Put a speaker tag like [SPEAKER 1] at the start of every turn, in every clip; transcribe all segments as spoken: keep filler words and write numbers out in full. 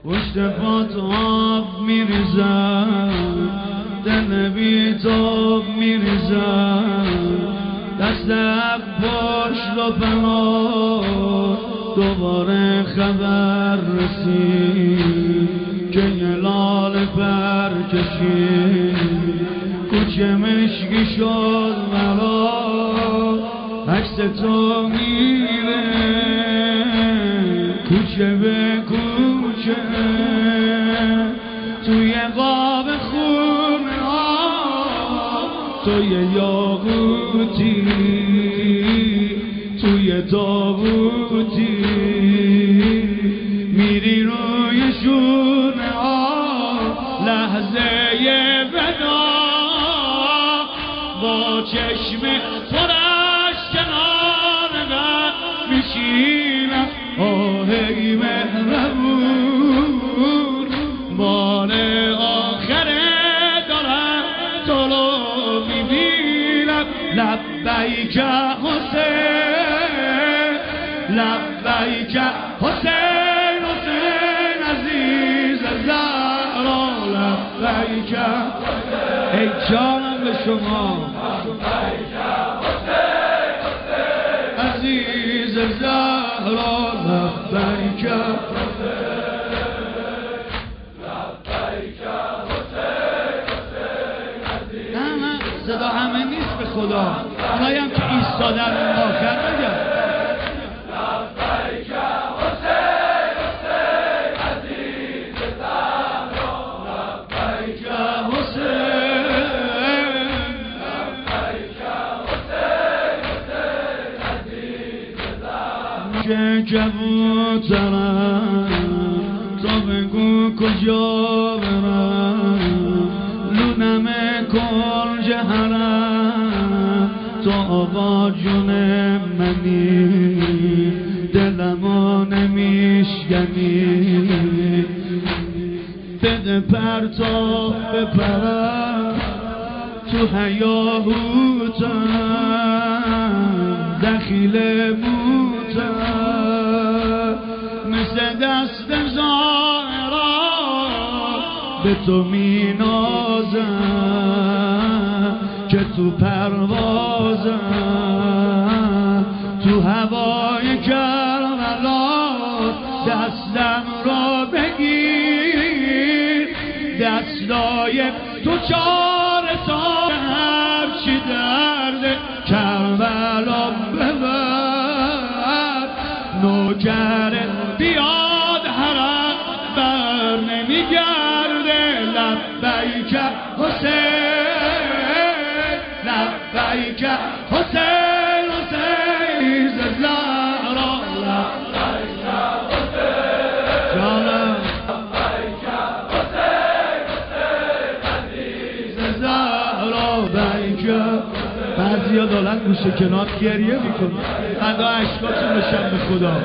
[SPEAKER 1] پشت پات آب میریزم، دل بیتاب میریزم، دست عباس رو پناه دوباره خبر رسید که یه لاله پر کشید. کوچه مشکی شد مرا، عکس تو میره کوچه به کوچه، توی قاب خونه ها توی یاقوتی، توی تابوتی میری روی شونه ها لحظه ودا، با چشم پرش کنار من میشینم. آهی مهربون بار آخره دارم تو رو میبینم. لبیک حسین، لبیک حسین، حسین عزیز زهرا، لبیک ای جانم به شما عزیز زهرا، لبیک نه صدا همه نیست به خدا، اونایی که ایستادن اون آخر بگم لبیک حسین، حسین عزیز زهرا، لبیک حسین، لبیک حسین، حسین عزیز زهرا. که کبوترم تو بگو کجا برم، لونم کنج حرم تو آقا جون منی، دلمو نمیشکنی. بده پر تا بپرم تو هیاهوتم، دخیل موتم مثل دست زهرا به تو می نازم که تو پروازم. تو هوای کربلا دستم را بگیر، دستای تو چاره تا هرچی درد کربلا ببر. نوکر بیاد حرم بر نمیگرده، لبیک حسین، لبیک حسین، حسین زهرا، لبیک حسین جانم، لبیک حسین، حسین عزیز زهرا، لبیک. بعضیا دارن گوشه کنار گریه میکنن، خدا عشقاتون بشن به خدا.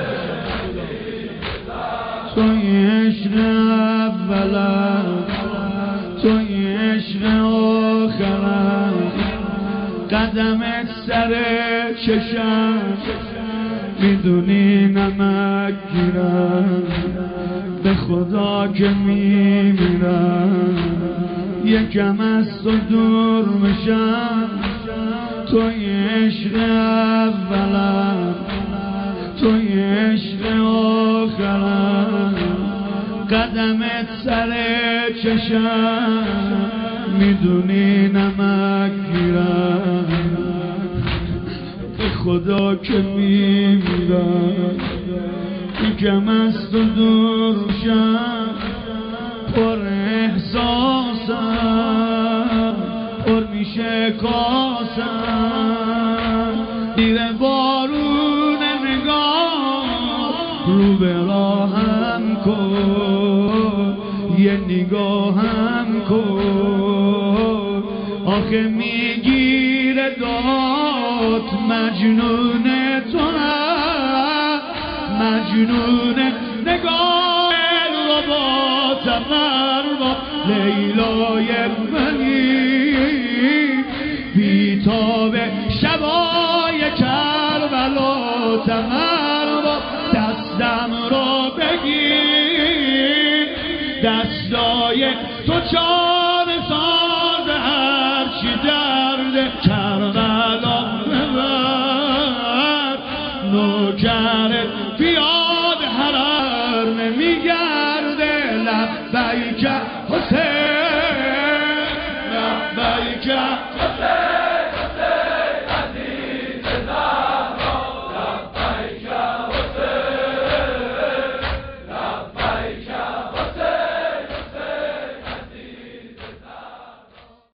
[SPEAKER 1] توی عشق اولم توی عشق آخرم، قدمت سر چشم میدونی نمک گیرم، به خدا که میمیرم یکم از تو دور میشم. توی عشق اولم توی عشق آخرم، قدمت سر چشم میدونی نمک گیرم، به خدا که میمیرم یکم از تو دور شم. پر احساسم پر میشه کاسم، دیره بارون نگاه رو به راهم کن، یه نگاهم کن. آخه میگیره داد مجنون تو هم، مجنون نگاه رو با تمر با لیلای منی، بیتاب شبای کربلا تمر با دستم رو بگیر، دستای تو جان ساز هرچی درد کربلا ببر نوکرت بیاد هرار نمیگرده لبیک حسین لبیک